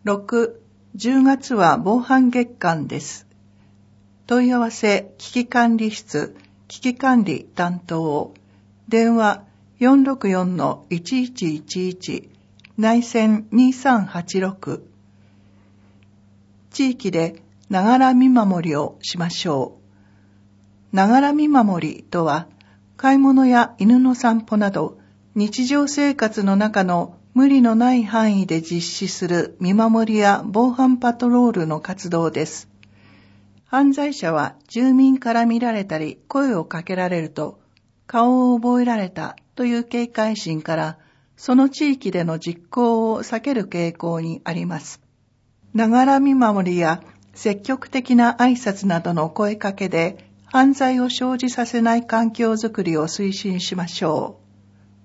6、10月は防犯月間です。問い合わせ危機管理室、危機管理担当、電話464-1111、内線2386。地域でながら見守りをしましょう。ながら見守りとは、買い物や犬の散歩など、日常生活の中の無理のない範囲で実施する見守りや防犯パトロールの活動です。犯罪者は住民から見られたり声をかけられると、顔を覚えられたという警戒心から、その地域での実行を避ける傾向にあります。ながら見守りや積極的な挨拶などの声かけで、犯罪を生じさせない環境づくりを推進しましょう。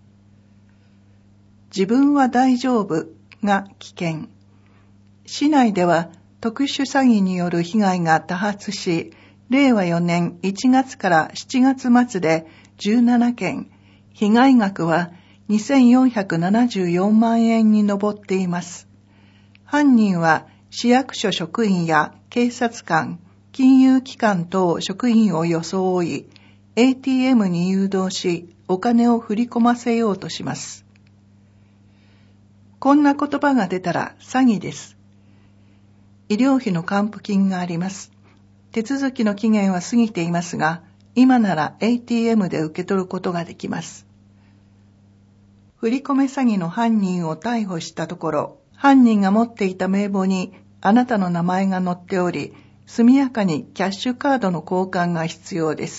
自分は大丈夫が危険。市内では特殊詐欺による被害が多発し、令和4年1月から7月末で17件、被害額は2474万円に上っています。犯人は市役所職員や警察官、金融機関等職員を装い、ATM に誘導し、お金を振り込ませようとします。こんな言葉が出たら詐欺です。医療費の還付金があります。手続きの期限は過ぎていますが、今なら ATM で受け取ることができます。振り込め詐欺の犯人を逮捕したところ、犯人が持っていた名簿にあなたの名前が載っており、速やかにキャッシュカードの交換が必要です。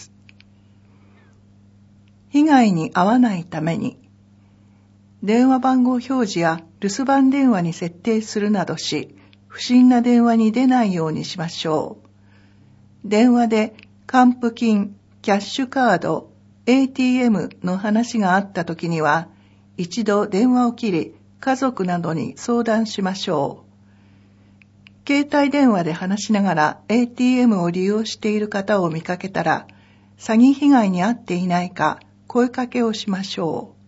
被害に遭わないために、電話番号表示や留守番電話に設定するなどし、不審な電話に出ないようにしましょう。電話で還付金、キャッシュカード、ATM の話があったときには、一度電話を切り、家族などに相談しましょう。携帯電話で話しながら ATM を利用している方を見かけたら、詐欺被害に遭っていないか声かけをしましょう。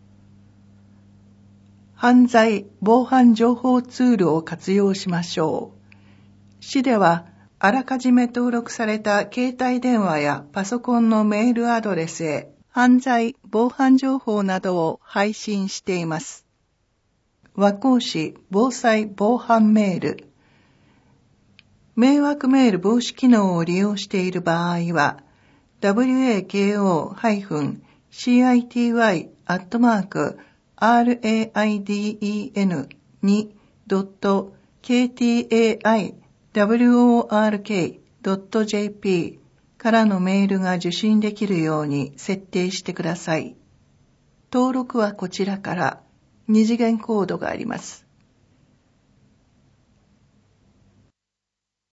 犯罪防犯情報ツールを活用しましょう。市では、あらかじめ登録された携帯電話やパソコンのメールアドレスへ犯罪防犯情報などを配信しています。和光市防災防犯メール。迷惑メール防止機能を利用している場合は、wako-raiden2.ktiwork.jp からのメールが受信できるように設定してください。登録はこちらから2次元コードがあります。